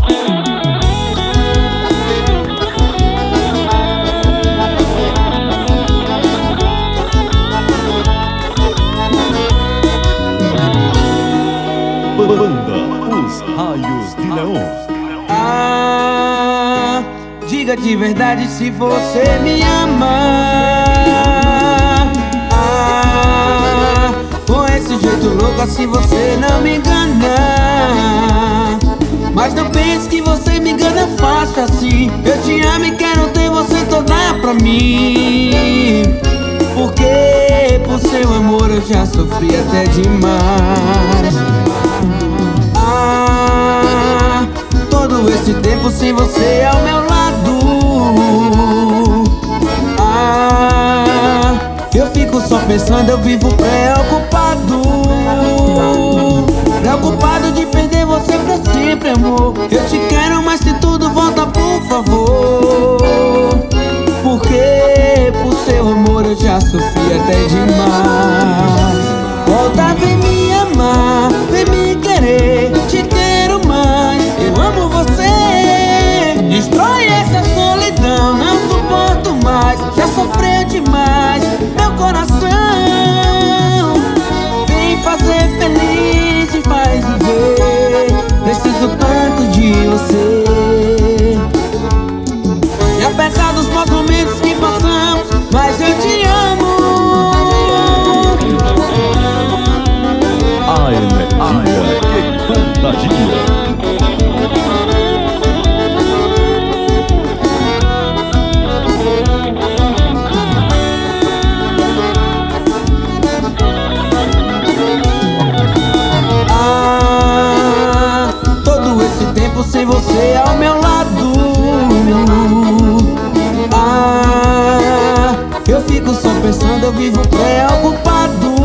Banda Os Raios de Leão. Diga de verdade se você me ama. Com esse jeito louco assim você não me engana. Mas não pense que você me engana fácil assim. Eu te amo e quero ter você toda pra mim. Porque por seu amor eu já sofri até demais. Todo esse tempo sem você ao meu lado. Eu fico só pensando, eu vivo preocupado. Preocupado de perder você pra sempre, amor. Eu te quero, mas se tudo volta, por favor. Porque por seu amor eu já sofri até demais. Volta, vem me amar, vem me querer. Te quero mais, eu amo você. Destrói essa solidão, não suporto mais. Já sofreu demais, meu coração. Vem fazer feliz, me faz viver. Preciso tanto de você. E apesar dos maus momentos que passamos, mas eu te amo. A energia que contagia. Todo esse tempo sem você ao meu lado. Eu fico só pensando, eu vivo preocupado.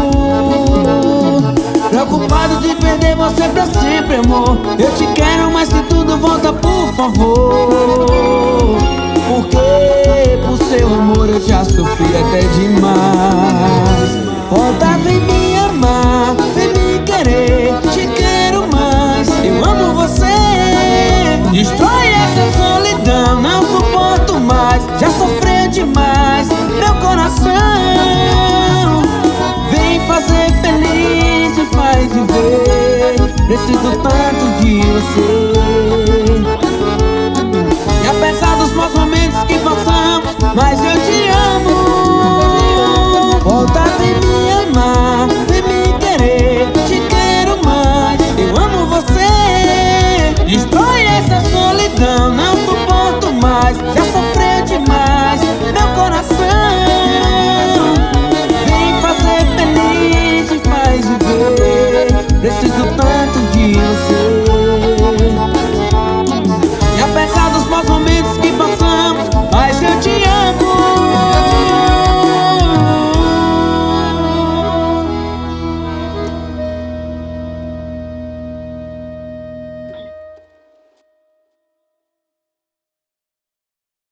Preocupado de perder você pra sempre, amor. Eu te quero, mas se tudo volta, por favor. Porque por seu amor eu já sofri até demais. Volta, vem me amar, vem me querer. Te quero mais, eu amo você. Destrói essa solidão, não suporto mais. Já sofreu demais, meu coração. Vem fazer feliz, me faz viver. Preciso tanto de você. E apesar dos maus momentos que passamos, mas eu te